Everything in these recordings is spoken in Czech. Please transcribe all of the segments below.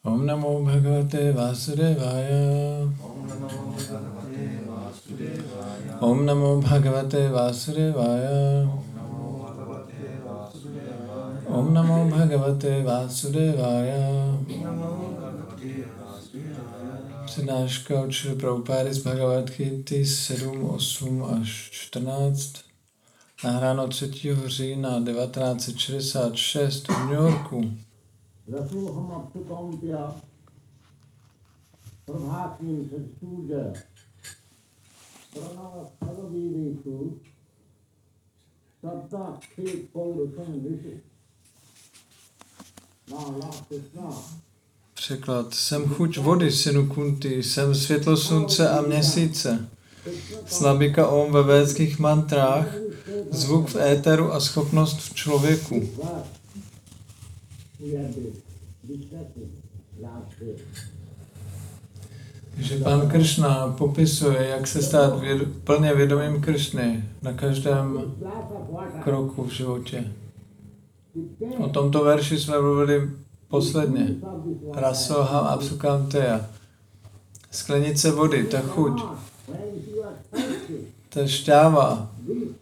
Om Namo Bhagavate Vasudevaya. Om Namo Bhagavate Vasudevaya. Om Namo Bhagavate Vasudevaya. Přednáška od Šrila Prabhupády z Bhagavad Gity 7, 8 až 14. Nahráno 3. října 1966 v New Yorku. Překlad. Jsem chuť vody, synu Kunti, jsem světlo slunce a měsíce. Slabika Om ve védských mantrách, zvuk v éteru a schopnost v člověku. Takže pan Kršna popisuje, jak se stát plně vědomým Kršny na každém kroku v životě. O tomto verši jsme mluvili posledně. Rasoham Apsukanteya. Sklenice vody, ta chuť, ta šťáva,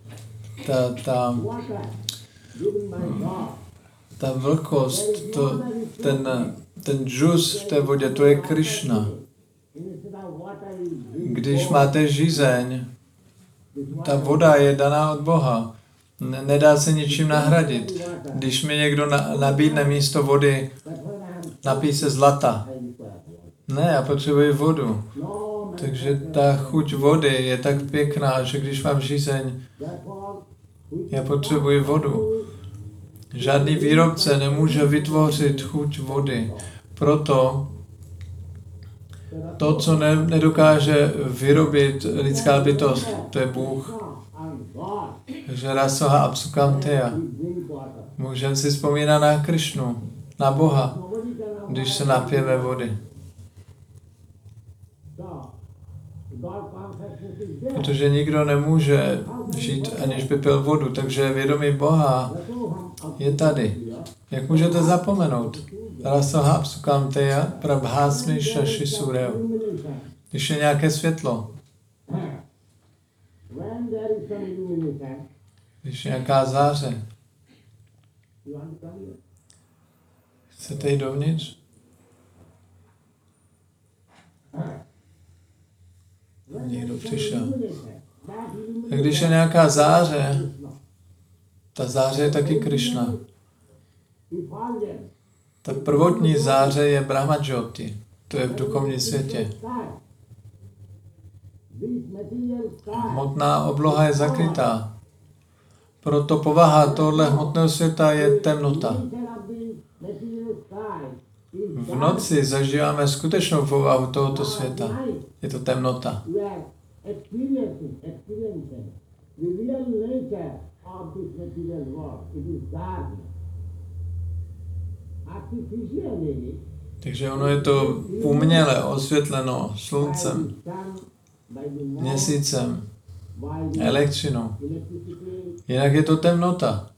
ta vlhkost, ten džus v té vodě, to je Krishna. Když máte žízeň, ta voda je daná od Boha. Nedá se ničím nahradit. Když mi někdo nabídne místo vody, napij se zlata. Ne, já potřebuji vodu. Takže ta chuť vody je tak pěkná, že když mám žízeň, já potřebuji vodu. Žádný výrobce nemůže vytvořit chuť vody. Proto to, co nedokáže vyrobit lidská bytost, to je Bůh. Takže Rasoha Apsukanteya. Můžeme si vzpomínat na Kršnu, na Boha, když se napijeme vody. Protože nikdo nemůže žít, aniž by pil vodu, takže vědomí Boha je tady. Jak můžete zapomenout? Rasoha Apsukanteya Prabhasmi Shashi Sureo. Když je nějaké světlo, když je nějaká záře, chcete jít dovnitř? Někdo přišel. A když je nějaká záře, ta záře je taky Krishna. Ta prvotní záře je Brahmajyoti. To je v duchovním světě. Hmotná obloha je zakrytá. Proto povaha tohle hmotného světa je temnota. V noci zažíváme skutečnou povahu tohoto světa. Je to temnota. Takže ono je to uměle osvětleno sluncem, měsícem, elektřinou. Jinak je to temnota.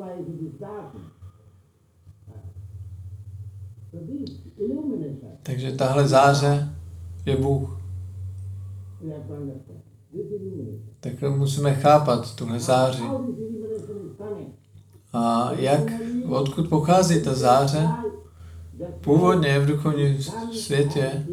Takže tahle záře je Bůh. Tak musíme chápat tuhle záři. A odkud pochází ta záře? Původně v duchovním světě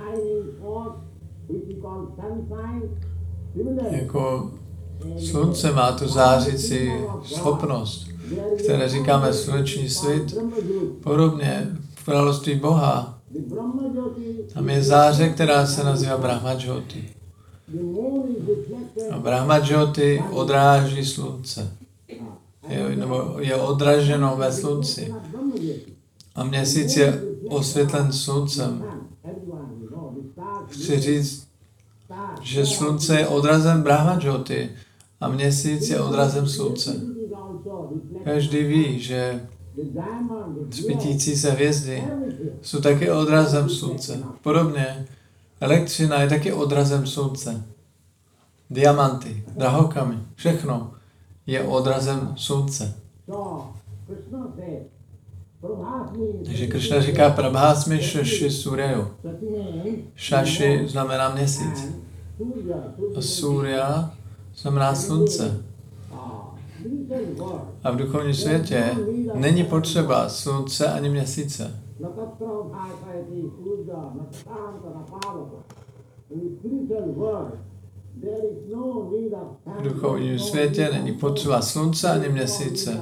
jako slunce má tu zářící schopnost, které říkáme sluneční svět. Podobně v království Boha tam je záře, která se nazývá Brahmajyoti. A Brahmajyoti odráží slunce. Je odraženo ve slunci. A měsíc je osvětlen sluncem. Chci říct, že slunce je odrazem Brahmajyoti a měsíc je odrazem slunce. Každý ví, že svítící se hvězdy jsou taky odrazem slunce. Podobně elektřina je taky odrazem slunce. Diamanty, drahokamy, všechno je odrazem slunce. Takže Kršna říká Prabhásmi Shashi Suryayo. Shashi znamená měsíc. A Surya znamená slunce. A v duchovním světě není potřeba slunce ani měsíce. V duchovním světě není potřeba slunce ani měsíce.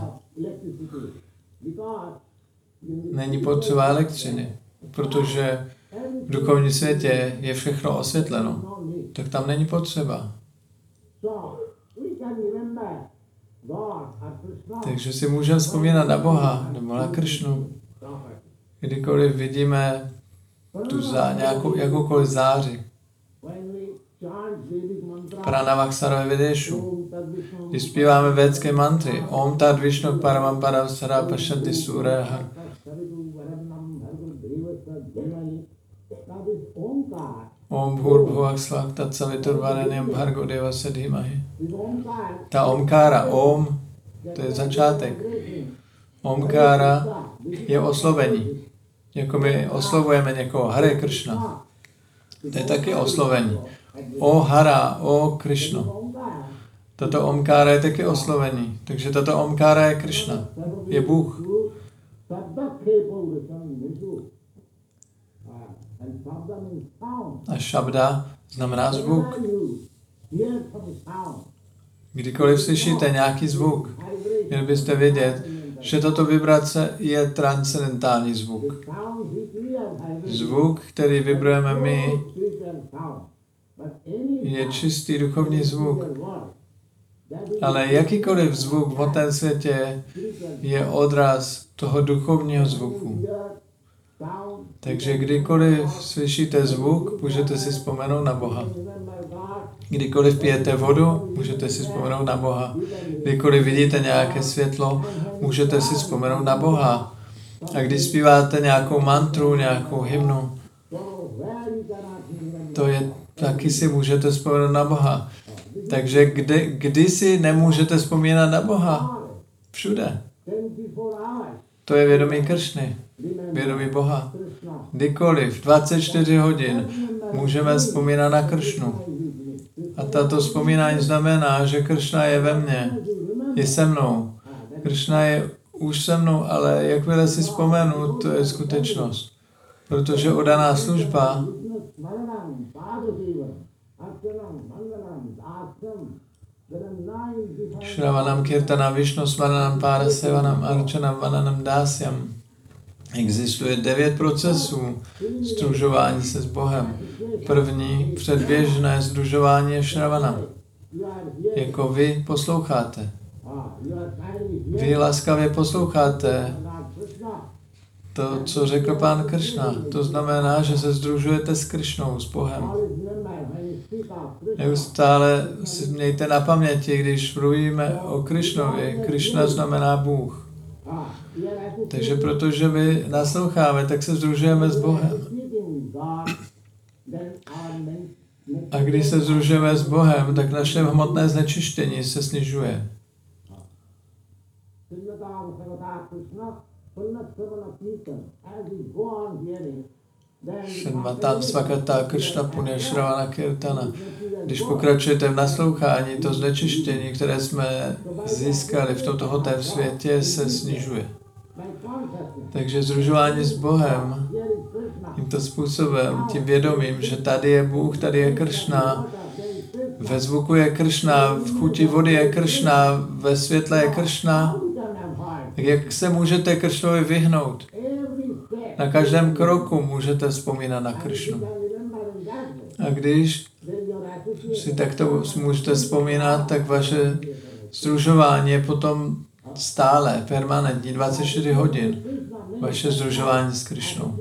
Není potřeba elektřiny, protože v duchovním světě je všechno osvětleno. Tak tam není potřeba. Takže si můžeme vzpomínat na Boha nebo na Kršnu. Kdykoliv vidíme tu jakoukoliv záři. Pranavaksara Vedešu. Když zpíváme védské mantry, Om Tad Vishnu Paramam Param Sara Pashanti Suraha. Om Bhur Svak Tat Saviturvarenyam Bhargo Devasya Dhimahi. Ta omkára, Om, to je začátek. Omkára je oslovení. Jako my oslovujeme někoho, Hare Krishna. To je taky oslovení. O Hara, o Krishna. Tato omkára je taky oslovení. Takže tato omkára je Krishna. Je Bůh. A šabda znamená zvuk. Kdykoliv slyšíte nějaký zvuk, měli byste vědět, že tato vibrace je transcendentální zvuk. Zvuk, který vibrujeme my, je čistý duchovní zvuk. Ale jakýkoliv zvuk v hmotném světě je odraz toho duchovního zvuku. Takže kdykoliv slyšíte zvuk, můžete si vzpomenout na Boha. Kdykoliv pijete vodu, můžete si vzpomenout na Boha. Kdykoliv vidíte nějaké světlo, můžete si vzpomenout na Boha. A když zpíváte nějakou mantru, nějakou hymnu, to je, taky si můžete vzpomenout na Boha. Takže kdy si nemůžete vzpomínat na Boha? Všude. To je vědomí Kršny, vědomí Boha. Kdykoliv, 24 hodin, můžeme vzpomínat na Kršnu. A tato vzpomínání znamená, že Kršna je ve mně, je se mnou. Kršna je už se mnou, ale jakmile si vzpomenu, to je skutečnost. Protože oddaná služba Shravanam Kirtanam Vishnu Smaranam Parasevanam Archanam Vananam Dásyam. Existuje 9 procesů sdružování se s Bohem. První, předběžné sdružování je Shravana. Jako vy posloucháte. Vy laskavě posloucháte to, co řekl pán Kršna. To znamená, že se sdružujete s Kršnou, s Bohem. Neustále si mějte na paměti, když mluvíme o Kršnovi. Kršna znamená Bůh. Takže protože my nasloucháme, tak se sdružujeme s Bohem. A když se sdružujeme s Bohem, tak naše hmotné znečištění se snižuje. Shanvatam Svakata Krishna Punya Shravana Kirtana. Když pokračujete v naslouchání, to znečištění, které jsme získali v tomto hmotném světě, se snižuje. Takže sdružování s Bohem tímto způsobem, tím vědomím, že tady je Bůh, tady je Kršna, ve zvuku je Kršna, v chuti vody je Kršna, ve světle je Kršna. Jak se můžete Kršnovi vyhnout? Na každém kroku můžete vzpomínat na Kršnu. A když si takto můžete vzpomínat, tak vaše sdružování je potom stále, permanentní, 24 hodin. Vaše sdružování s Kršnou.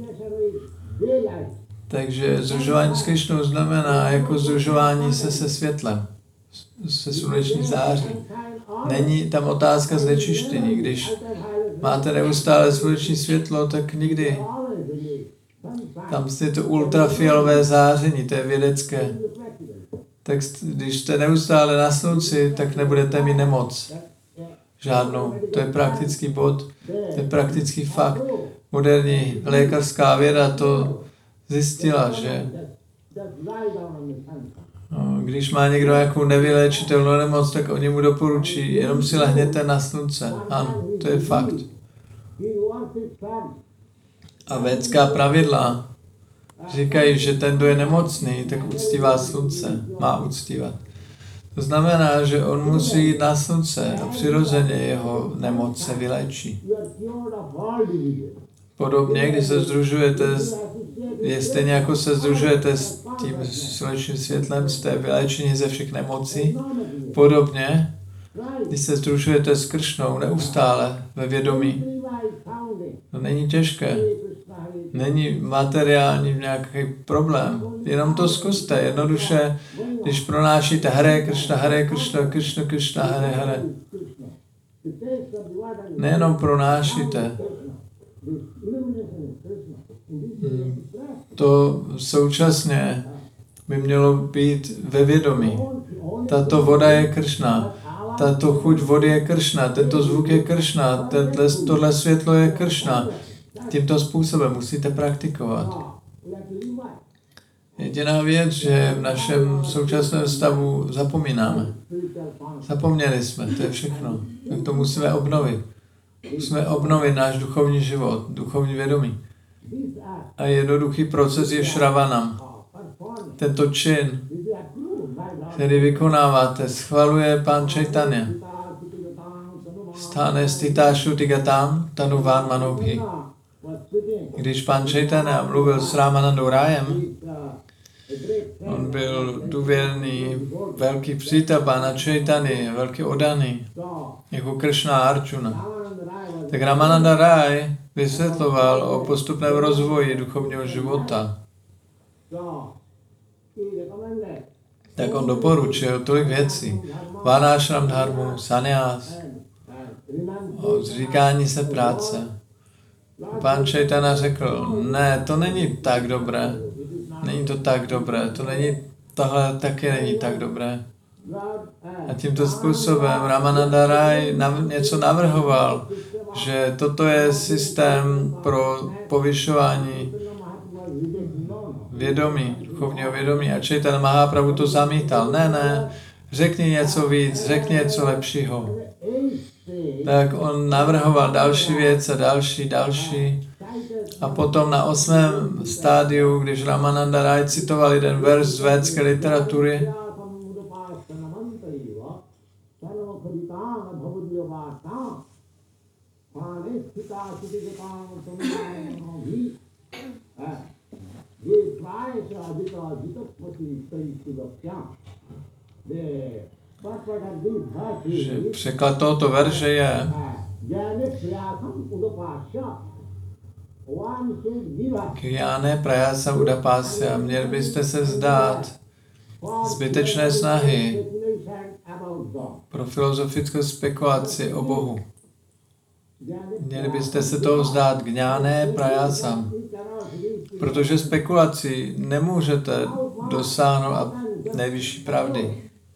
Takže sdružování s Kršnou znamená jako sdružování se světlem, se sluneční září. Není tam otázka znečištění. Když máte neustále sluneční světlo, tak nikdy. Tam je to ultrafialové záření, to je vědecké. Tak když jste neustále na slunci, tak nebudete mít nemoc. žádnou. To je praktický bod, to je praktický fakt. Moderní lékařská věda to zjistila, že když má někdo nějakou nevyléčitelnou nemoc, tak oni mu doporučí, jenom si lehněte na slunce. Ano, to je fakt. A védská pravidla říkají, že ten, kdo je nemocný, tak uctívá slunce, má uctívat. To znamená, že on musí jít na slunce a přirozeně jeho nemoc se vyléčí. Podobně, když se sdružujete, je stejně jako se sdružujete s tím slunečním světlem, jste vyléčení ze všech nemocí. Podobně, když se sdružujete s Kršnou neustále ve vědomí, to není těžké. Není materiální nějaký problém. Jenom to zkuste. Jednoduše, když pronášíte Hare Kršna, Kršna Kršna, Hare Hare. Nejenom pronášíte. To současně by mělo být ve vědomí. Tato voda je Kršna. Tato chuť vody je Kršna. Tento zvuk je Kršna. Tohle světlo je Kršna. Tímto způsobem musíte praktikovat. Jediná věc, že v našem současném stavu zapomínáme. Zapomněli jsme, to je všechno. Tak to musíme obnovit. Musíme obnovit náš duchovní život, duchovní vědomí. A jednoduchý proces je Shravanam. Tento čin, který vykonáváte, schvaluje Pán Chaitanya. Stáne stitášu tigatam tanuván manobhi. Když Pán Chaitanya mluvil s Ramanandou Rájem, on byl důvěrný, velký přítel Pána Chaitany, velký odaný, jako Kršna a Arjuna. Tak Ramananda Ráj vysvětloval o postupném rozvoji duchovního života. Tak on doporučil tolik věcí. Varnášram dharmu, sanyas, o zříkání se práce. Pán Chaitanya řekl, ne, to není tak dobré. Není to tak dobré, tohle taky není tak dobré. A tímto způsobem Ramananda Ráj něco navrhoval, že toto je systém pro povyšování vědomí, duchovního vědomí. A Chaitanya Mahaprabhu to zamítal. Ne, řekni něco víc, řekni něco lepšího. Tak on navrhoval další věc a další. A potom na 8. stádiu, když Ramananda Ráj citoval jeden verš z védské literatury, že překlad tohoto verše je Kyáne prajasa udapásya, měli byste se vzdát zbytečné snahy pro filozofickou spekulaci o Bohu. Měli byste se toho vzdát gňáne prajasam, protože spekulací nemůžete dosáhnout nejvyšší pravdy.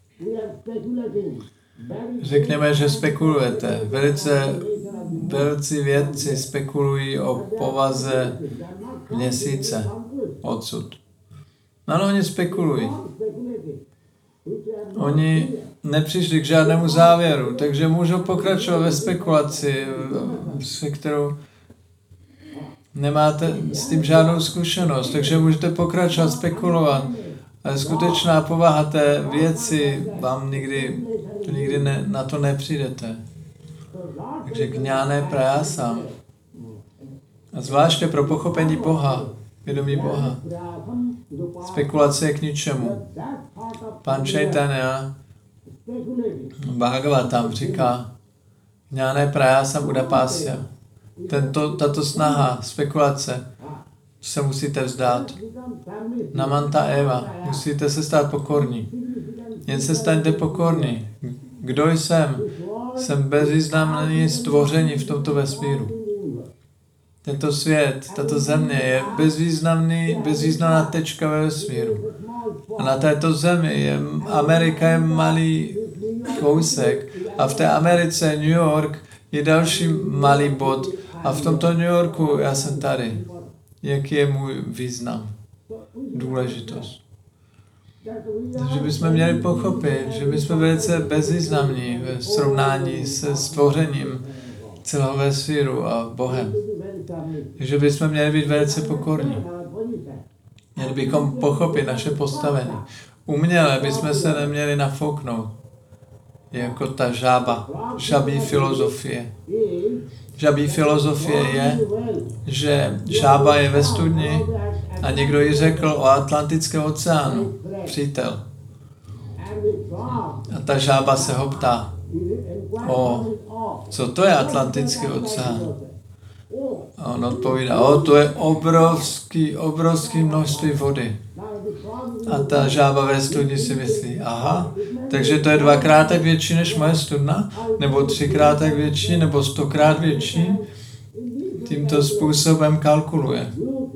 Řekněme, že spekulujete. Velcí vědci spekulují o povaze měsíce odsud. No, oni spekulují. Oni nepřišli k žádnému závěru, takže můžou pokračovat ve spekulaci, se kterou nemáte s tím žádnou zkušenost, takže můžete pokračovat spekulovat. Ale skutečná povaha té věci vám nikdy na to nepřijdete. Takže gňáne prajasam. A zvláště pro pochopení Boha, vědomí Boha. Spekulace je k ničemu. Pán Chaitanya Bhagavatam říká gňáne prajasam udapásya. Tato snaha, spekulace, se musíte vzdát. Namanta eva, musíte se stát pokorní. Jen se staňte pokorní. Kdo jsem? Jsem bezvýznamný stvoření v tomto vesmíru. Tento svět, tato země je bezvýznamná tečka ve vesmíru. A na této zemi Amerika je malý kousek A v té Americe, New York, je další malý bod. A v tomto New Yorku já jsem tady. Jaký je můj význam? Důležitost. Že bychom měli pochopit, že my jsme velice bezvýznamní ve srovnání se stvořením celého vesmíru a Bohem. Že bychom měli být velice pokorní. Měli bychom pochopit naše postavení. Uměle bychom se neměli nafouknout. Jako ta žába. Žabí filozofie. Žabí filozofie je, že žába je ve studni a někdo jí řekl o Atlantickém oceánu. Přítel. A ta žába se ho ptá. Co to je Atlantický oceán? A on odpovídá, to je obrovský množství vody. A ta žába ve studni si myslí, aha, takže to je 2x tak větší než moje studna, nebo 3x tak větší, nebo 100krát větší. Tímto způsobem kalkuluje.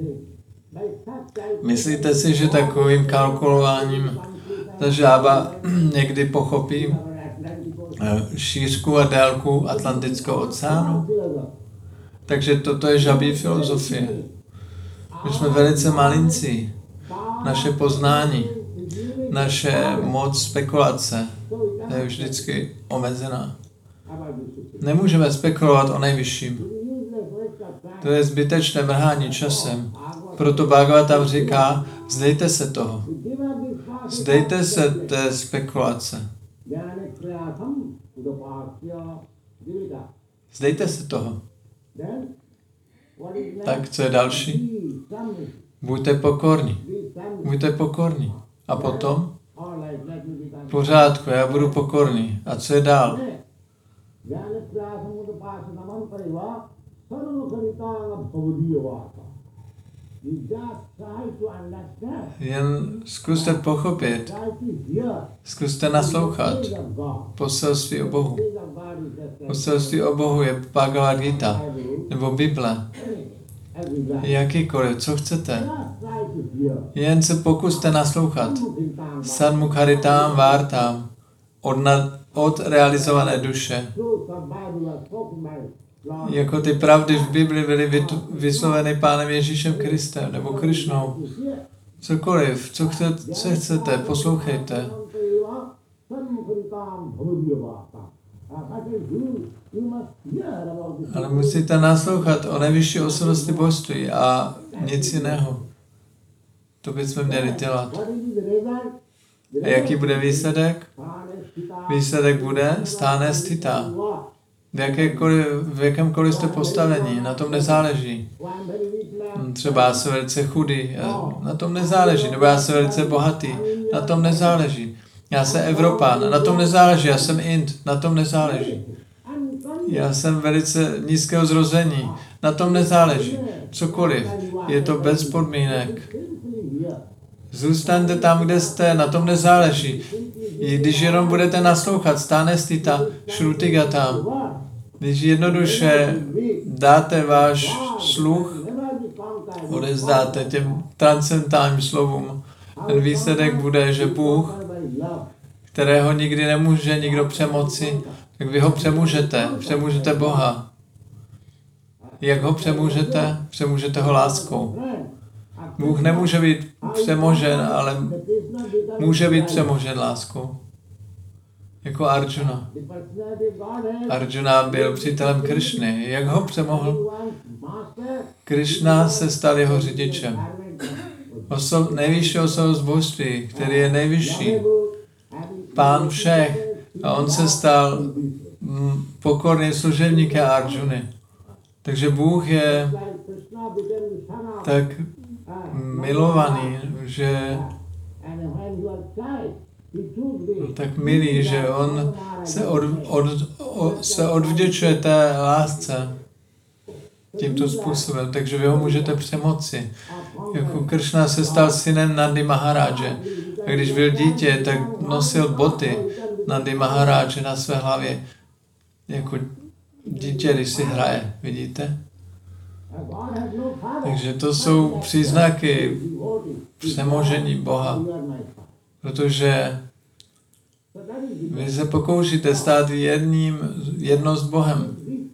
Myslíte si, že takovým kalkulováním ta žába někdy pochopí šířku a délku Atlantického oceánu? Takže toto je žabí filozofie. My jsme velice malincí. Naše poznání, naše moc spekulace je vždycky omezená. Nemůžeme spekulovat o nejvyšším. To je zbytečné mrhání časem. Proto Bhagavatam říká, vzdejte se toho. Vzdejte se té spekulace. Vzdejte se toho. Tak co je další? Buďte pokorní. Buďte pokorní. A potom? V pořádku, já budu pokorný. A co je dál? Jen zkuste pochopit. Zkuste naslouchat. Poselství o Bohu. Poselství o Bohu je Bhagavad Gita. Nebo Bible. Jakýkoliv, co chcete. Jen se pokuste naslouchat. Sanmukharitam vártam. Od realizované duše. Jako ty pravdy v Bibli byly vysloveny Pánem Ježíšem Kristem nebo Krišnou. Cokoliv, co chcete, poslouchejte. Ale musíte naslouchat o nejvyšší osobnosti božství a nic jiného. To bychom měli dělat. A jaký bude výsledek? Výsledek bude stáne stita. V jakémkoliv jste postavení, na tom nezáleží. Třeba já jsem velice chudý, na tom nezáleží. Nebo já jsem velice bohatý, na tom nezáleží. Já jsem Evropán, na tom nezáleží. Já jsem Ind, na tom nezáleží. Já jsem velice nízkého zrození, na tom nezáleží. Cokoliv, je to bez podmínek. Zůstaňte tam, kde jste, na tom nezáleží. I když jenom budete naslouchat, stáne stita, šrutigatam. Když jednoduše dáte váš sluch, odezdáte těm transcendentálním slovům, ten výsledek bude, že Bůh, kterého nikdy nemůže nikdo přemoci, tak vy ho přemůžete Boha. Jak ho přemůžete? Přemůžete ho láskou. Bůh nemůže být přemožen, ale může být přemožen láskou. Jako Arjuna. Arjuna byl přítelem Krišny. Jak ho přemohl? Krišna se stal jeho řidičem. Nejvyšší osobnost božství, který je nejvyšší. Pán všech. A on se stal pokorným služebníkem Arjuny. Takže Bůh je tak milovaný, že tak milý, že on se odvděčuje té lásce tímto způsobem, takže vy ho můžete přemoci. Jako Kršna se stal synem Nandi Maharáže. A když byl dítě, tak nosil boty Nandi Maharáže na své hlavě. Jako dítě, když si hraje, vidíte? Takže to jsou příznaky přemožení Boha. Protože Vy se pokoušíte stát jedno s Bohem.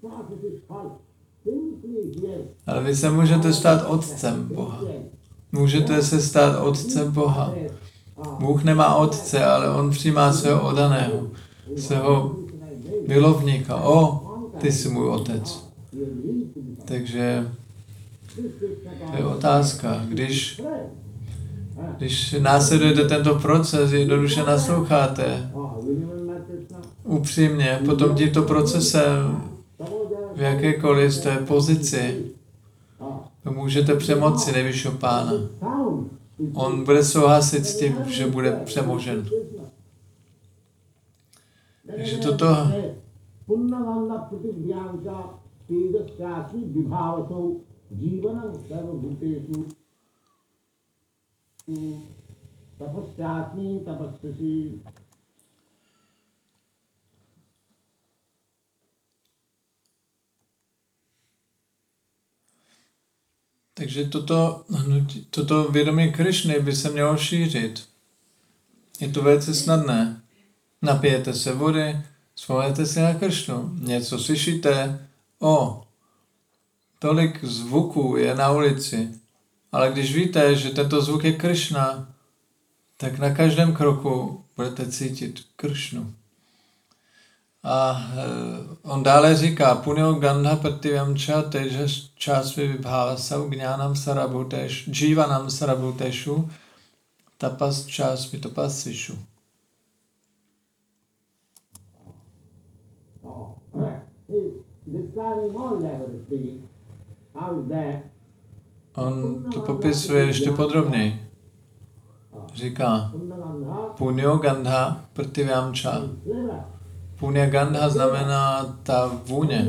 Ale vy se můžete stát otcem Boha. Můžete se stát otcem Boha. Bůh nemá otce, ale on přijímá svého oddaného, svého milovníka. Ty jsi můj otec. Takže to je otázka. Když následujete tento proces, jednoduše nasloucháte upřímně, potom tímto procesem v jakékoliv z té pozici můžete přemoci nejvyššího Pána. On bude souhlasit s tím, že bude přemožen. Takže toto takže toto vědomí Krišny by se mělo šířit. Je to velice snadné. Napijete se vody, vzpomenete si na Krišnu. Něco slyšíte, tolik zvuků je na ulici. Ale když víte, že tento zvuk je Krišna, tak na každém kroku budete cítit Krišnu. A on dále říká, Punyo gandha prativyam cha tejas chasvi vibhavasau gnánam sarabhuteshu jivanam sarabhuteshu tapas chasvi tapasvishu. On to popisuje ještě podrobněji. Říká, Punyo gandha prativyam cha. Punya gandha znamená ta vůně.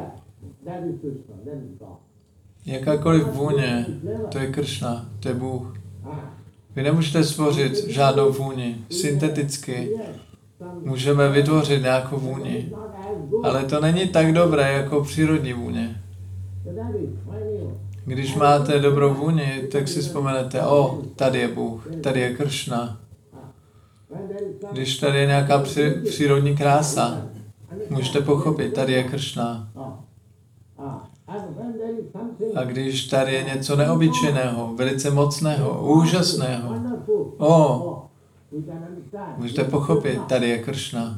Jakákoliv vůně, to je Krišna, to je Bůh. Vy nemůžete stvořit žádnou vůni. Synteticky můžeme vytvořit nějakou vůni. Ale to není tak dobré jako přírodní vůně. Když máte dobrou vůni, tak si vzpomenete, tady je Bůh, tady je Krišna. Když tady je nějaká přírodní krása, můžete pochopit, tady je Krišna. A když tady je něco neobyčejného, velice mocného, úžasného, můžete pochopit, tady je Krišna.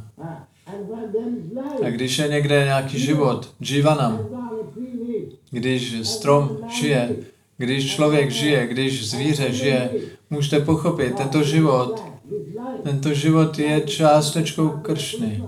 A když je někde nějaký život, jivanam, když strom žije, když člověk žije, když zvíře žije, můžete pochopit, tento život je částečkou Krišny.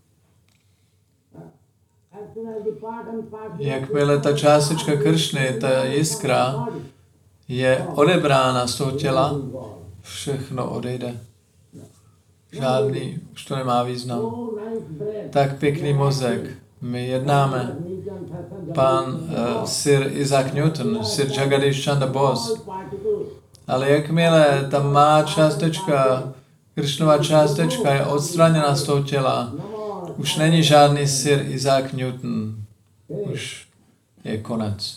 Jakmile ta částečka Krišny, ta jiskra, je odebrána z toho těla, všechno odejde. Žádný, už to nemá význam. Tak pěkný mozek. My jednáme. Pan Sir Isaac Newton, Sir Jagadish Chandra Bose. Ale jakmile ta má částečka, Krišnova částečka je odstraněna z toho těla, už není žádný Sir Isaac Newton. Už je konec.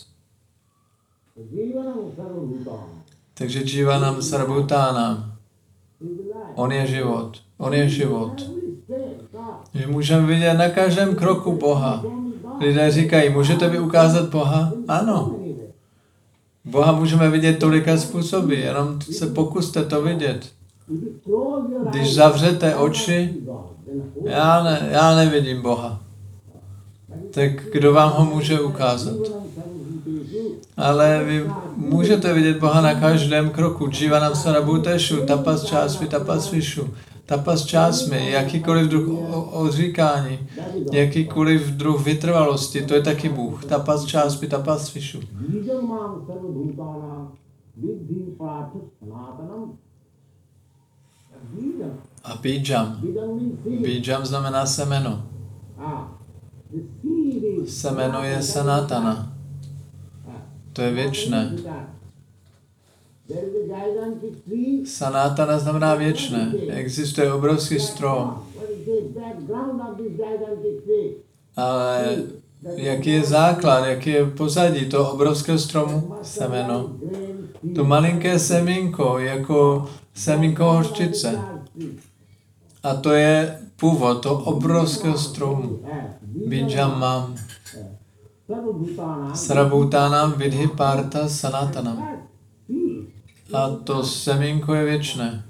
Takže Jivanam Sarabhutánam. On je život. On je život. Že můžeme vidět na každém kroku Boha. Lidé říkají, můžete mi ukázat Boha? Ano. Boha můžeme vidět tolika způsoby, jenom se pokuste to vidět. Když zavřete oči, já nevidím Boha. Tak kdo vám ho může ukázat? Ale vy můžete vidět Boha na každém kroku. Jivanam sarabhuteshu, tapas chasvi tapasvishu. Tapas čásmi, jakýkoliv druh odříkání, jakýkoliv druh vytrvalosti, to je taky Bůh. Tapas čásmi tapasvishu. A bíjam. Bíjam znamená semeno. Semeno je sanatana. To je věčné. Sanatana znamená věčné. Existuje obrovský strom. Ale jaký je základ, jaký je pozadí toho obrovského stromu? Semeno. To malinké semínko, jako semínko hořčice. A to je původ toho obrovského stromu. Bíjam mám. Sarvabhutanam vidhipartha sanatanam. A to semínko je věčné.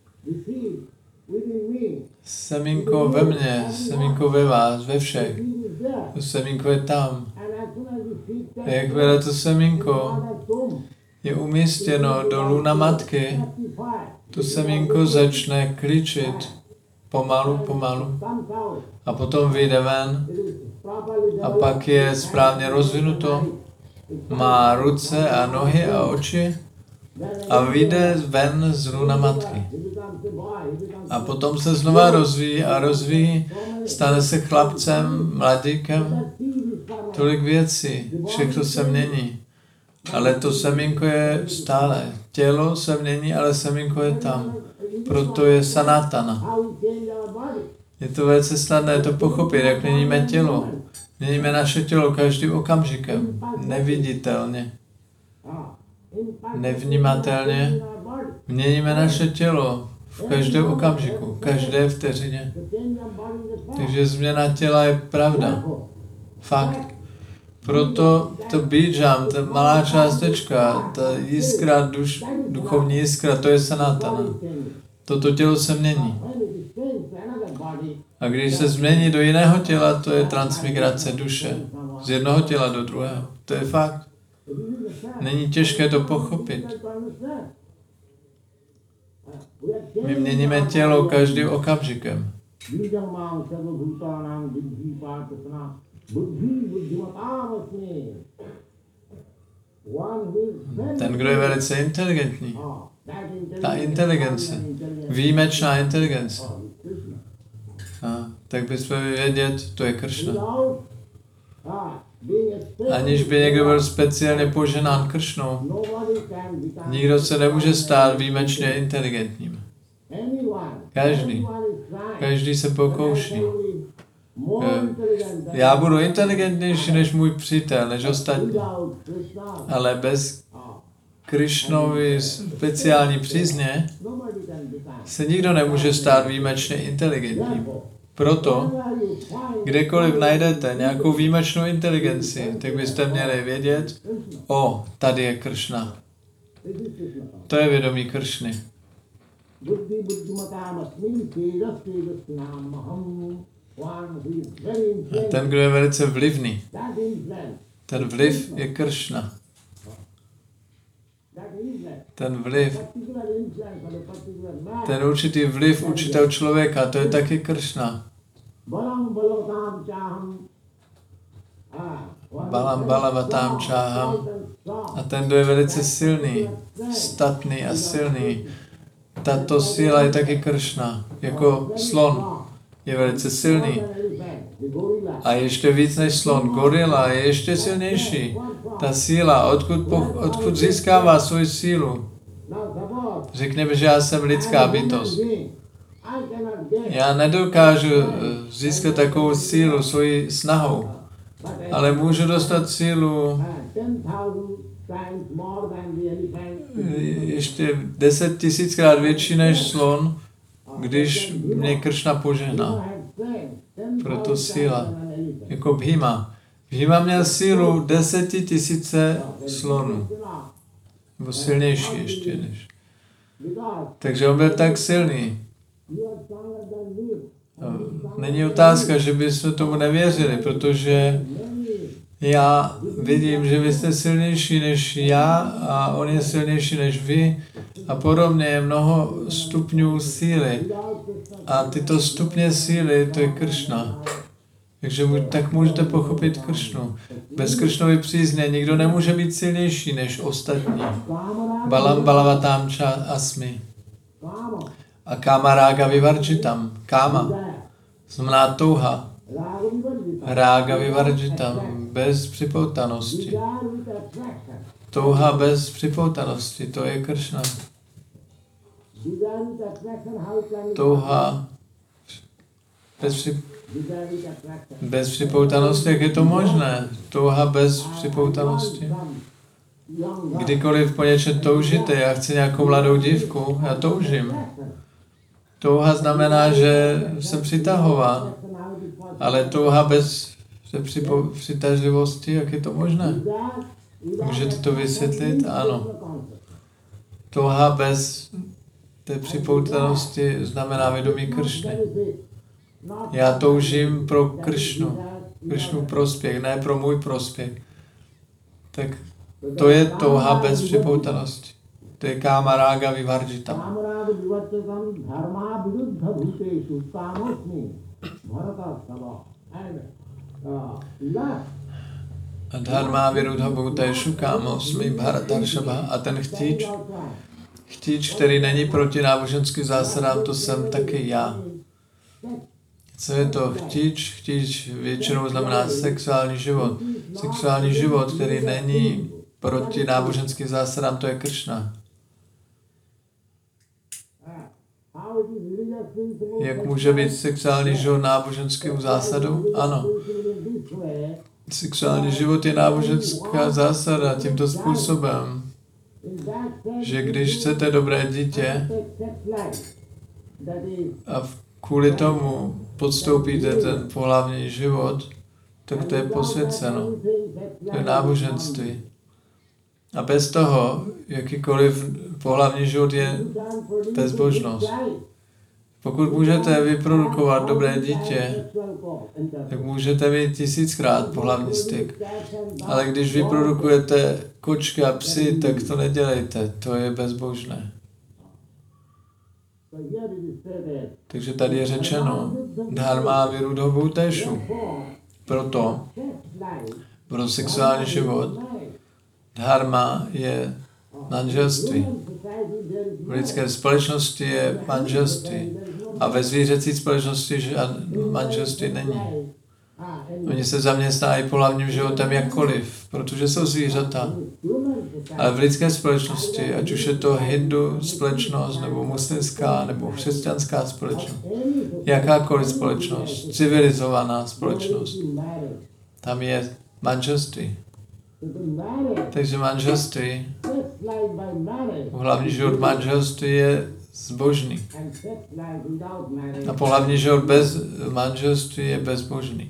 Semínko ve mně, semínko ve vás, ve všech. To semínko je tam. A jakmile to semínko je umístěno do luna matky, to semínko začne kličit pomalu, pomalu. A potom vyjde ven a pak je správně rozvinuto. Má ruce a nohy a oči a vyjde ven z luna matky. A potom se znova rozvíjí a rozvíjí, stane se chlapcem, mladíkem, tolik věcí, všechno se mění. Ale to semínko je stále. Tělo se mění, ale semínko je tam. Proto je sanatana. Je to velice snadné to pochopit, jak měníme tělo. Měníme naše tělo každým okamžikem, neviditelně, nevnímatelně. Měníme naše tělo v každém okamžiku, každé vteřině. Takže změna těla je pravda. Fakt. Proto to bíjam, ta malá částečka, ta jiskra, duchovní jiskra, to je sanatana. Toto tělo se mění. A když se změní do jiného těla, to je transmigrace duše. Z jednoho těla do druhého. To je fakt. Není těžké to pochopit. My měníme tělo každým okamžikem. Ten, kdo je velice inteligentní, ta inteligence, výjimečná inteligence, tak bychom vědět, to je Kršna. Aniž by někdo byl speciálně poženán Kršnou, nikdo se nemůže stát výjimečně inteligentním. Každý se pokouší. Já budu inteligentnější než můj přítel, než ostatní. Ale bez Krišnovy speciální přízně se nikdo nemůže stát výjimečně inteligentním. Proto, kdekoliv najdete nějakou výjimečnou inteligenci, tak byste měli vědět, tady je Kršna. To je vědomí Kršny. A ten, kdo je velice vlivný, ten vliv je Kršna. Ten vliv, ten určitý vliv určitého člověka, to je taky Kršna. Balam balavatam čáham. A ten, kdo je velice silný, statný a silný, tato síla je taky Kršna. Jako slon je velice silný. A ještě víc než slon, gorila je ještě silnější. Ta síla, odkud získává svoji sílu? Řekněme, že já jsem lidská bytost. Já nedokážu získat takovou sílu svojí snahou, ale můžu dostat sílu ještě 10 000krát větší než slon, když mě Kršna požehná. Proto síla, jako Bhima. Bhima měl sílu 10 000 slonů. Nebo silnější ještě než. Takže on byl tak silný. Není otázka, že bychom tomu nevěřili, protože já vidím, že vy jste silnější než já a on je silnější než vy a podobně je mnoho stupňů síly. A tyto stupně síly, to je Kršna. Takže tak můžete pochopit Kršnu. Bez Kršnovy přízně nikdo nemůže být silnější než ostatní. Balam balavatam ča asmi. A káma rága vivarjitam. Káma znamená touha. Rága vivarjitam. Bez připoutanosti. Touha bez připoutanosti. To je Kršna. Touha bez připoutanosti, jak je to možné? Touha bez připoutanosti. Kdykoliv po něčem toužíte, já chci nějakou mladou dívku, já toužím. Touha znamená, že jsem přitahován, ale touha bez přitažlivosti, jak je to možné? Můžete to vysvětlit? Ano. Touha bez té připoutanosti znamená vědomí Kršny. Já toužím pro Kršnu prospěch, ne pro můj prospěch. Tak to je touha bez připoutanosti. To je káma rága vivarjita. A dharma virudha bhuteshu kámosmi bharataršabha. A ten chtíč, který není proti náboženským zásadám, to jsem taky já. Co je to chtíč? Chtíč většinou znamená sexuální život. Sexuální život, který není proti náboženským zásadám, to je Kršna. Jak může být sexuální život náboženským zásadou? Ano. Sexuální život je náboženská zásada tímto způsobem, že když chcete dobré dítě a kvůli tomu podstoupíte ten pohlavní život, tak to je posvěceno. To je náboženství. A bez toho, jakýkoliv pohlavní život je bezbožnost. Pokud můžete vyprodukovat dobré dítě, tak můžete mít 1000krát pohlavní styk. Ale když vyprodukujete kočky a psy, tak to nedělejte. To je bezbožné. Takže tady je řečeno dharma virudha bhuteshu. Proto pro sexuální život dharma je manželství. V lidské společnosti je manželství. A ve zvířecí společnosti manželství není. Oni se zaměstnají pohlavním životem jakkoliv, protože jsou zvířata. Ale v lidské společnosti, ať už je to hindu společnost, nebo muslimská, nebo křesťanská společnost, jakákoliv společnost, civilizovaná společnost, tam je manželství. Takže manželství, pohlavní život manželství je zbožný. A pohlavní život bez manželství je bezbožný.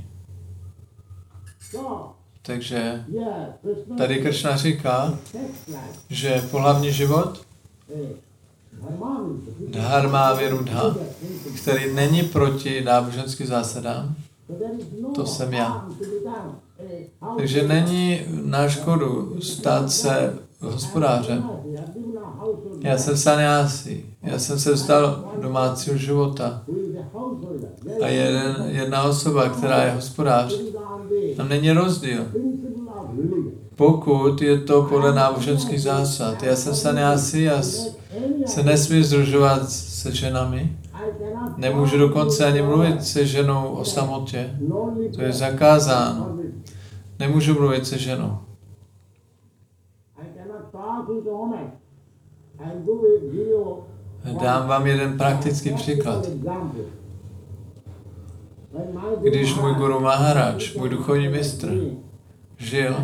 Takže tady Kršna říká, že pohlavní život dharma virudha, který není proti náboženským zásadám, to jsem já. Takže není na škodu stát se hospodářem. Já jsem sannyasi. Já jsem se vzdal domácího života. A jedna osoba, která je hospodář, tam není rozdíl. Pokud je to podle náboženských zásad. Já jsem sannyasi, já se nesmím združovat se ženami. Nemůžu dokonce ani mluvit se ženou o samotě. To je zakázáno. Nemůžu mluvit se ženou. Dám vám jeden praktický příklad. Když můj Guru Maharaj, můj duchovní mistr, žil,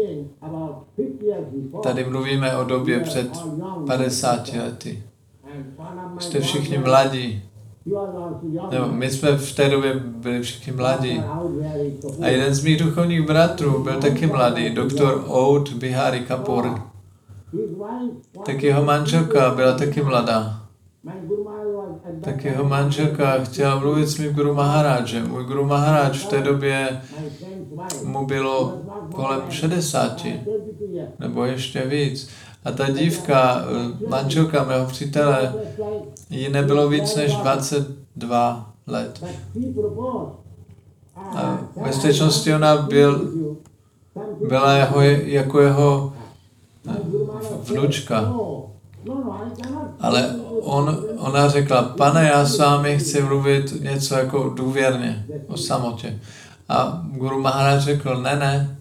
tady mluvíme o době před 50 lety. Jste všichni mladí. Nebo my jsme v té době byli všichni mladí. A jeden z mých duchovních bratrů byl taky mladý, doktor Oud Bihari Kapoor. Tak jeho manželka byla taky mladá. Tak jeho manželka chtěla mluvit s mým Guru Maharajem. Můj Guru Maharaj v té době mu bylo kolem 60, nebo ještě víc. A ta dívka, manželka mého přítele, jí nebylo víc než 22 let. A ve skutečnosti ona byla jako jeho vnučka. Ale ona řekla, pane, já s vámi chci mluvit něco jako důvěrně o samotě. A Guru Maharaj řekl, ne,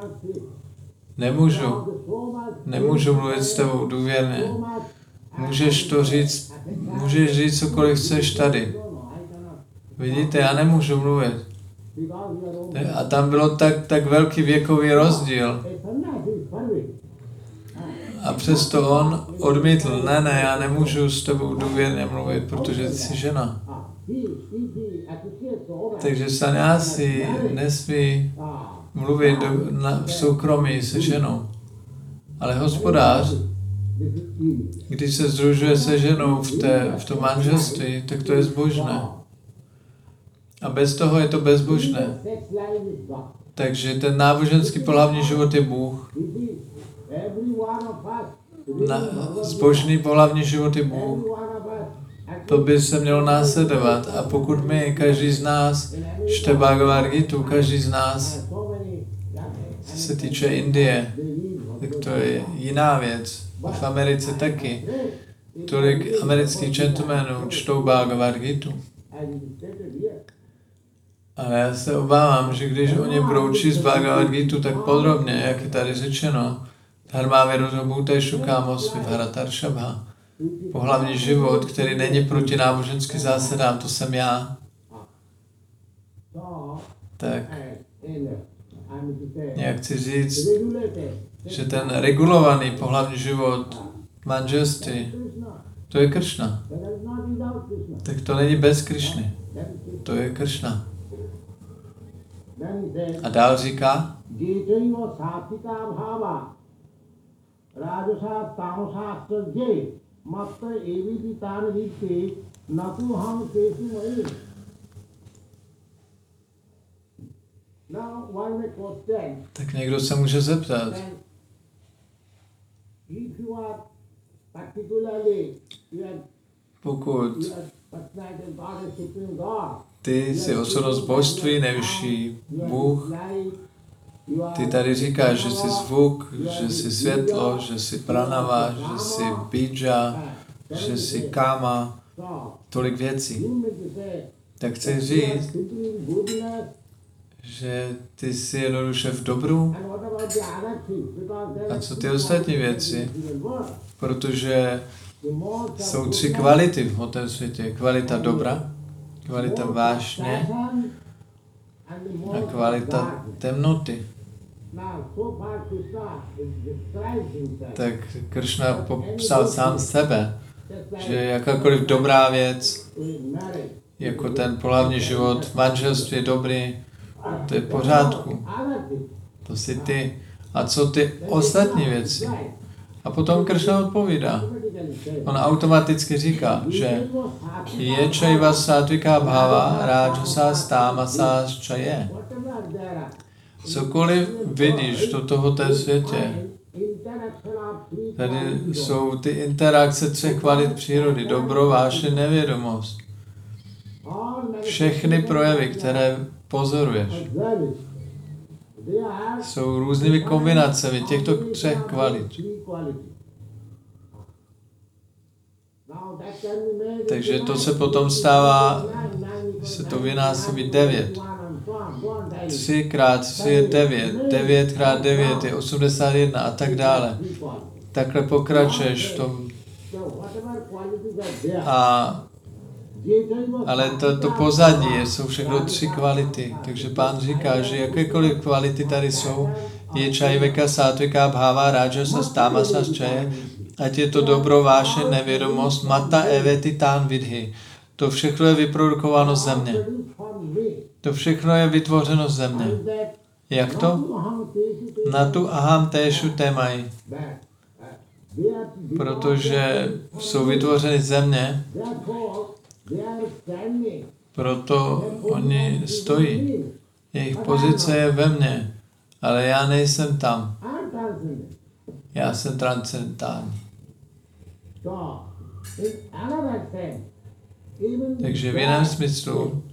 nemůžu mluvit s tebou důvěrně. Můžeš říct cokoliv chceš tady. Vidíte, já nemůžu mluvit. A tam bylo tak velký věkový rozdíl. A přesto on odmítl, ne, já nemůžu s tebou důvěrně mluvit, protože ty jsi žena. Takže sannyási nesmí mluvit v soukromí se ženou. Ale hospodář, když se sdružuje se ženou v tom manželství, tak to je zbožné. A bez toho je to bezbožné. Takže ten náboženský pohlavní život je Bůh. Zbožný pohlavní život je Bůh. To by se mělo následovat. A pokud my, každý z nás, čte Bhagavad Gitu, každý z nás, co se týče Indie, tak to je jiná věc. V Americe taky. Tolik amerických gentlemanů čtou Bhagavad Gitu. Ale já se obávám, že když oni budou číst Bhagavad Gitu tak podrobně, jak je tady řečeno, dharma virodhabhuteshu kámos vibharataršabha, pohlavní život, který není proti náboženským zásadám, to jsem já. Tak nějak chci říct, že ten regulovaný pohlavní život manželství, to je Kršna. Tak to není bez Kršny. To je Kršna. A dál říká, tak někdo se může zeptat, pokud ty jsi osobnost božství, nejvyšší Bůh, ty tady říkáš, že jsi zvuk, že jsi světlo, že jsi pranava, že jsi bídža, že jsi káma, tolik věcí. Tak chci říct, že ty jsi jednoduše v dobru. A co ty ostatní věci? Protože jsou 3 kvality v tom světě. Kvalita dobra, kvalita vášně a kvalita temnoty. Tak Kršna popsal sám sebe, že jakákoliv dobrá věc, jako ten pohlavní život v manželství je dobrý, to je v pořádku. To jsi ty. A co ty ostatní věci? A potom Kršna odpovídá. On automaticky říká, že je čaiva satvika bhava rajasa tamasa čaje. Cokoliv vidíš do tohoto světě, tady jsou ty interakce 3 kvalit přírody, dobro, vášeň, nevědomost. Všechny projevy, které pozoruješ, jsou různými kombinacemi těchto 3 kvalit. Takže to se potom stává, se to vynásobí 9. 3 krát 3 je 9, 9 krát 9 je 81 a tak dále. Takhle pokračuješ v tom. Ale to pozadí jsou všechno 3 kvality. Takže Pán říká, že jakékoliv kvality tady jsou, je čajveka, sátvika, bhava, rajasa, tamasa, čaje, ať je to dobro, vášeň, nevědomost, mata, eveti, tán, vidhi. To všechno je vyprodukováno z země. To všechno je vytvořeno z země. Jak to? Na tu aham téšu témají. Protože jsou vytvořeny z země, proto oni stojí. Jejich pozice je ve mně, ale já nejsem tam. Já jsem transcendentální. Takže v jiném smyslu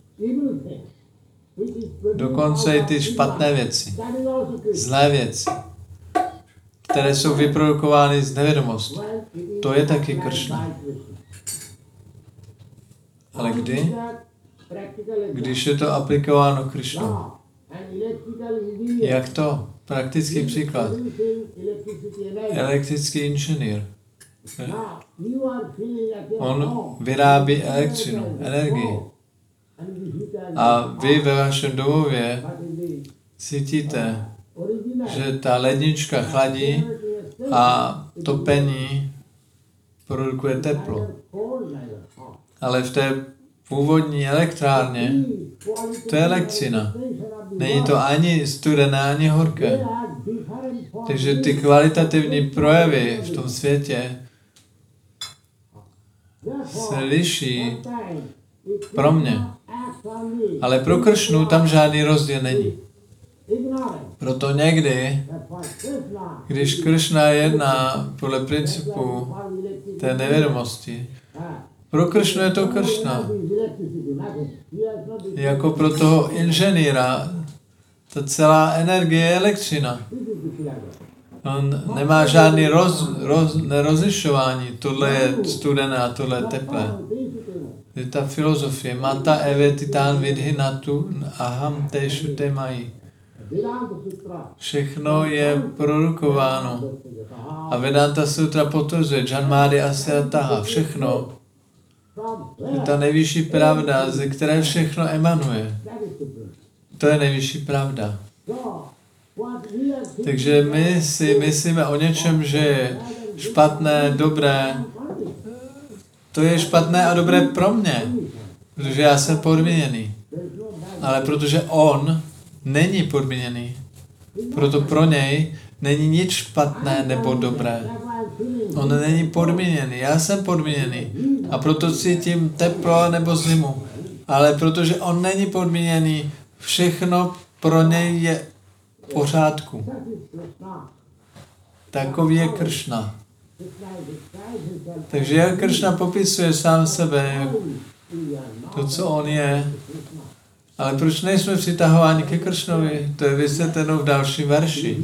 dokonce i ty špatné věci, zlé věci, které jsou vyprodukovány z nevědomosti, to je taky Kršna. Ale kdy? Když je to aplikováno Kršnou. Jak to? Praktický příklad. Elektrický inženýr. On vyrábí elektřinu, energii. A vy ve vašem domově cítíte, že ta lednička chladí a topení produkuje teplo. Ale v té původní elektrárně to je elektřina. Není to ani studené, ani horké. Takže ty kvalitativní projevy v tom světě se liší pro mě. Ale pro Kršnu tam žádný rozdíl není. Proto někdy, když Kršna jedná podle principu té nevědomosti, pro Kršnu je to Kršna. Jako pro toho inženýra, ta celá energie je elektřina. On nemá žádný rozlišování, tohle je studené a tohle je teplé. Je ta filozofie. Mata eve titán vidhinatu aham teshu te mají. Všechno je produkováno. A Vedanta Sutra potvrzuje, Janmádi asya taha, všechno je ta nejvyšší pravda, ze které všechno emanuje. To je nejvyšší pravda. Takže my si myslíme o něčem, že je špatné, dobré. To je špatné a dobré pro mě, protože já jsem podmíněný. Ale protože on není podmíněný, proto pro něj není nic špatné nebo dobré. On není podmíněný, já jsem podmíněný a proto cítím teplo nebo zimu. Ale protože on není podmíněný, všechno pro něj je v pořádku. Takový je Kršna. Takže jak Kršna popisuje sám sebe, to, co on je, ale proč nejsme přitahováni ke Kršnovi? To je vysvětleno v dalším verši.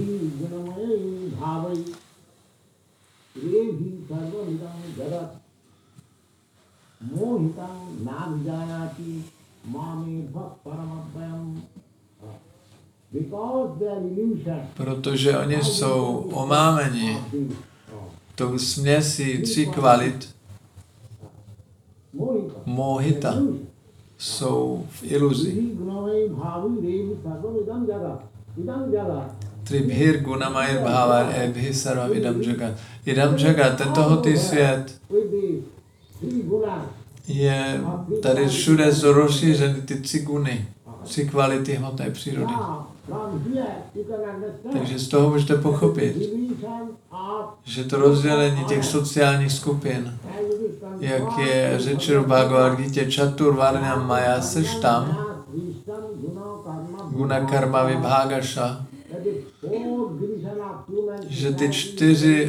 Protože oni jsou omámeni tou směsí tří kvalit, mohita, jsou v iluzi. Tribhir gunamair bhavar ebhi sarvam idam jagat. Idam jagat, tento hotý svět, je tady všude rozšířeny ty tři guny, tři kvality hmotné přírody. Takže z toho můžete pochopit, že to rozdělení těch sociálních skupin, jak je řečeno v Bhagavad Gita, Chaturvarnyam maya seštam, guna karma vibhagaša, že ty 4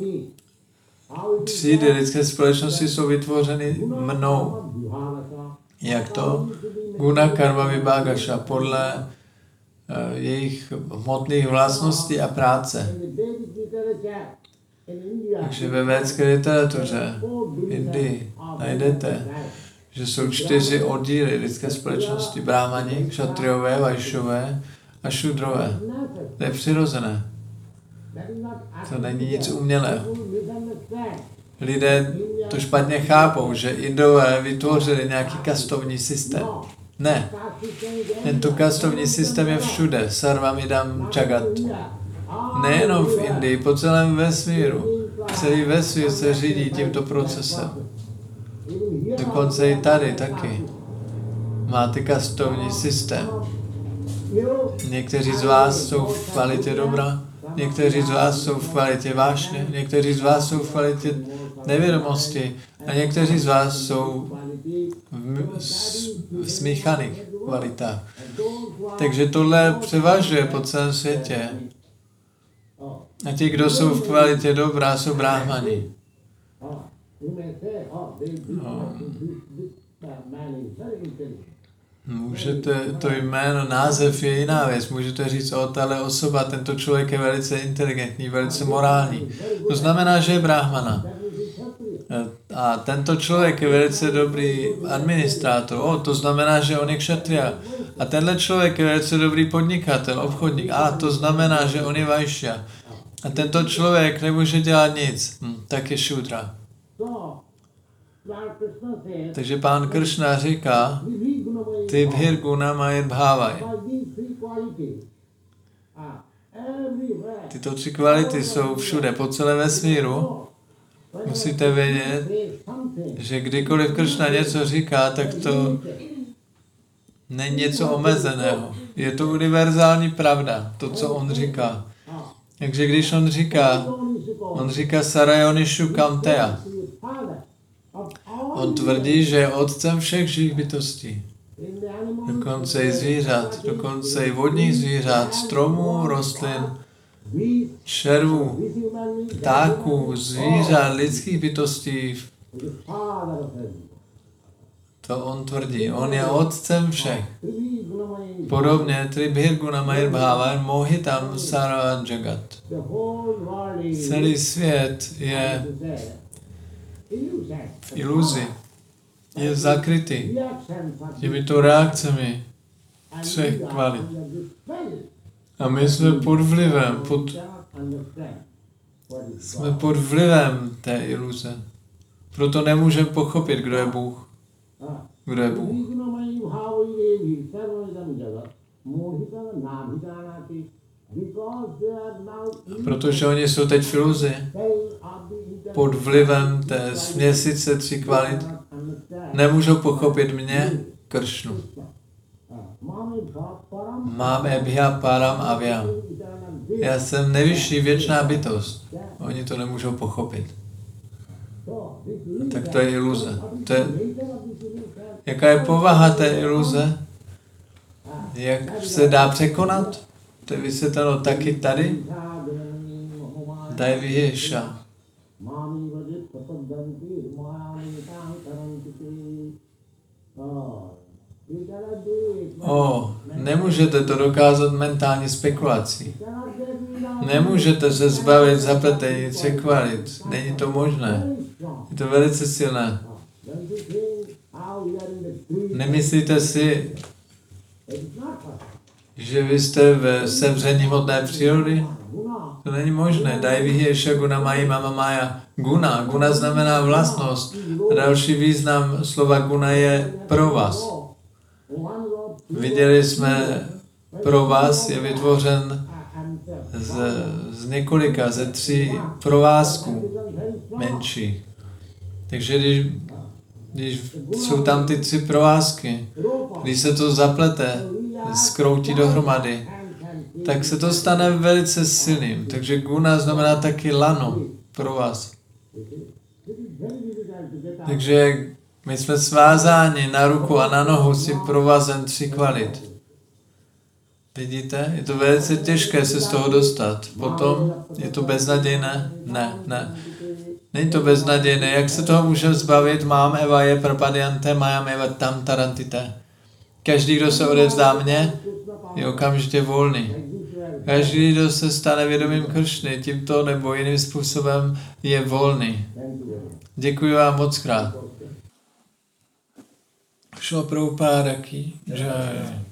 třídy lidské společnosti jsou vytvořeny mnou. Jak to? Guna karma vibhagaša, podle jejich hmotných vlastností a práce. Takže ve védské literatuře v Indii najdete, že jsou 4 oddíly lidské společnosti. Brahmani, kšatriové, vajšové a šudrové. To je přirozené. To není nic umělého. Lidé to špatně chápou, že Indové vytvořili nějaký kastovní systém. Ne. Tento kastovní systém je všude. Sarvam idam jagat. Nejenom v Indii, po celém vesmíru. Celý vesmír se řídí tímto procesem. Dokonce i tady taky. Máte kastovní systém. Někteří z vás jsou v kvalitě dobra, někteří z vás jsou v kvalitě vášně, někteří z vás jsou v kvalitě nevědomosti a někteří z vás jsou v smíchaných kvalitách. Takže tohle převažuje po celém světě. A ti, kdo jsou v kvalitě dobrá, jsou brahmani. No. Můžete, to jméno, název je jiná věc. Můžete říct, tahle osoba, tento člověk je velice inteligentní, velice morální. To znamená, že je brahmana. A tento člověk je velice dobrý administrátor. To znamená, že on je kšatria. A tenhle člověk je velice dobrý podnikatel, obchodník. To znamená, že on je vajšya. A tento člověk nemůže dělat nic. Tak je šudra. Takže pán Kršna říká, ty bhir gunamair bhavaj. Tyto 3 kvality jsou všude, po celé vesmíru. Musíte vědět, že kdykoliv Kršna něco říká, tak to není něco omezeného. Je to univerzální pravda, to, co on říká. Takže když on říká Sarayonishu Kamteya. On tvrdí, že je otcem všech živých bytostí. Dokonce i zvířat, dokonce i vodních zvířat, stromů, rostlin, červů, ptáků, zvířat, lidských bytostí. To on tvrdí. On je otcem všech. Podobně Tribhir Gunamajr Bhava Mohitam Sarva Jagat. Celý svět je v iluzi. Je zakrytý těmito reakcemi 3 kvalit. A my jsme pod vlivem té iluze. Proto nemůžeme pochopit, kdo je Bůh. Kdo je Bůh. Protože oni jsou teď v iluzi. Pod vlivem té směsice 3 kvalit. Nemůžou pochopit mě, Kršnu. Máme bhya param avyam. Já jsem nejvyšší věčná bytost. Oni to nemůžou pochopit. Tak to je iluze. Jaká je povaha té iluze? Jak se dá překonat? To je vysvětleno taky tady. Daiviheša. Nemůžete to dokázat mentální spekulací. Nemůžete se zbavit zapletení 3 kvalit. Není to možné. Je to velice silné. Nemyslíte si, že vy jste v sevření hmotné přírody? To není možné. Daiviheša guna mají mama maya. Guna znamená vlastnost. Další význam slova guna je provaz. Viděli jsme, provaz je vytvořen z několika, ze 3 provázků menších. Takže když jsou tam ty 3 provázky, když se to zaplete, skroutí dohromady, tak se to stane velice silným. Takže guna znamená taky lano, provaz. Takže my jsme svázáni na ruku a na nohu si provazem 3 kvalit. Vidíte? Je to velice těžké se z toho dostat. Potom je to beznadějné? Ne. Není to beznadějné. Jak se toho můžeme zbavit? Mám eva je prapadyante, majam eva tam tarantite. Každý, kdo se odevzdá mně, je okamžitě volný. Každý, kdo se stane vědomým Kršny, tímto nebo jiným způsobem je volný. Děkuji vám moc krát. Šlo Prabhupáda ki jai.